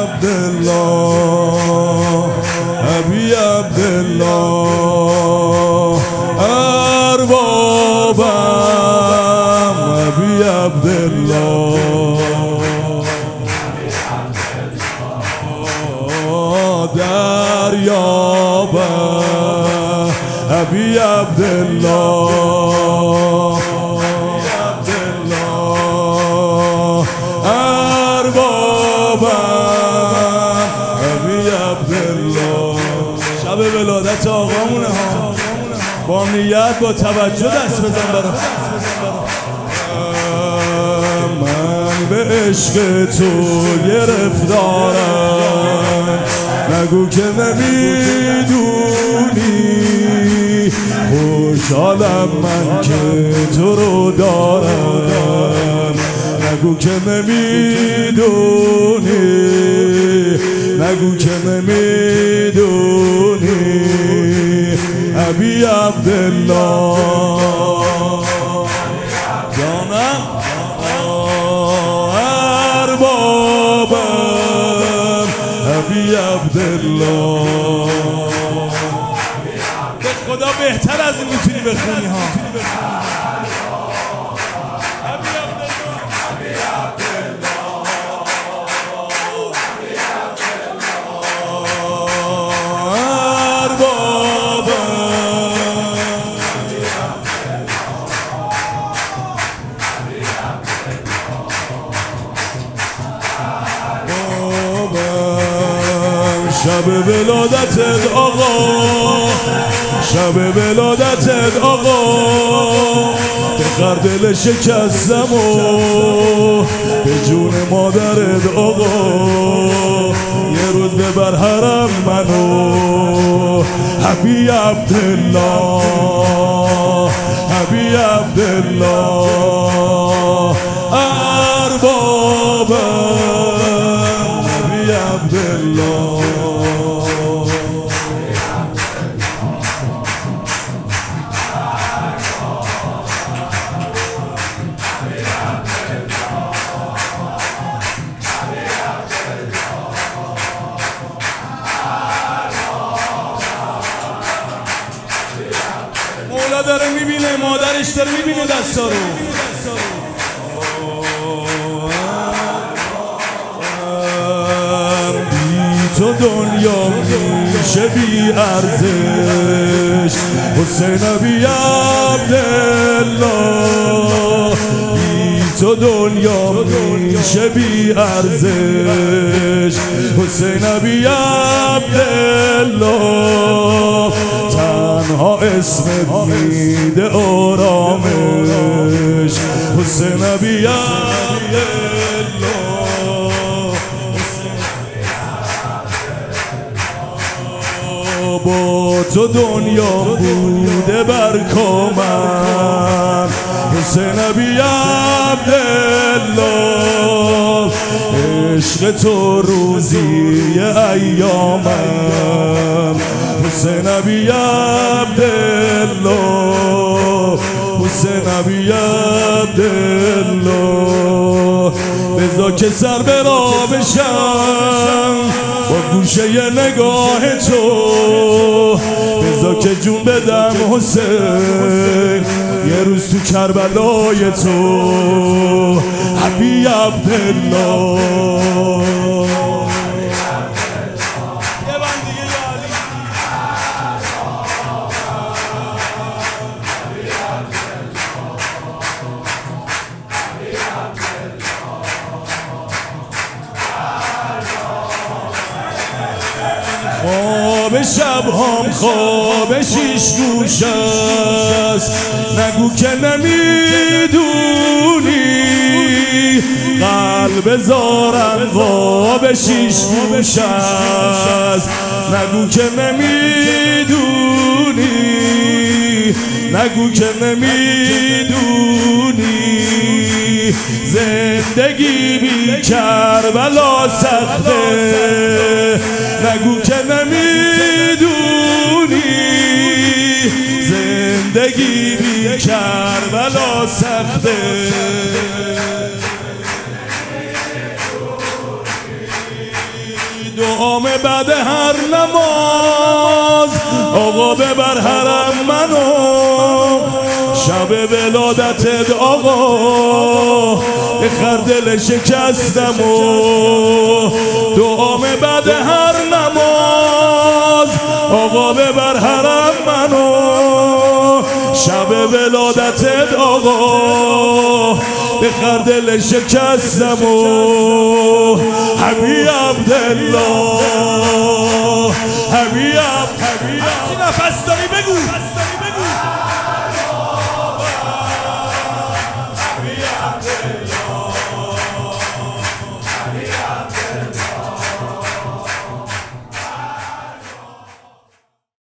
عبدالله ابی عبدالله اربابم ابی عبدالله دریابم ابی عبدالله شب ولادت آقامونه ها، با نیت با توجه دست بزن برام. من به عشق تو گرفتارم، نگو که نمیدونی خوشحالم من که تو رو دارم. نگو که نمیدونی، نگو که نمیدونی ابی عبدالله جانم اربابم ابی عبدالله. به خدا بهتر از این میتونی بخونی ها. شب ولادتت آقا، شب ولادتت آقا، بخر دل شکستم و به جون مادرت آقا. یه روز ببر حرم منو ابی عبدالله ابی عبدالله اربابم ابی عبدالله. مولا داره میبینه، مادرش داره میبینه دستا رو. بی تو دنیا میشه بی ارزش حسین ابی عبدالله. بی تو دنیا میشه بی ارزش حسین ابی عبدالله. تنها اسمت میده آرامش حسین ابی عبدالله. با تو دنیا بوده بر کامم حسین ابی عبدالله. عشق تو روزی ایامم حسین ابی عبدالله حسین ابی عبدالله. بذار که سر به راه بشم با گوشه نگاه تو، بذار که جون بدم حسین یه روز تو کربلای تو ابی عبدالله. خواب شب هم خواب شیش گوش است، نگو که نمیدونی قلب زارم خواب شیش گوش است. نگو که نمیدونی، نگو که نمیدونی زندگی بی کربلا سخته. نگو که نمیدونی زندگی بی کربلا سخته. دعام بعد هر نماز آقا ببر حرم منو شب ولادتت آقا بخر دل شکستمو دعام بعد هر نماز آقا ببر حرم منو شب ولادتت آقا بخر دل شکستمو حبیب عبدالله حبیب نفس داری بگو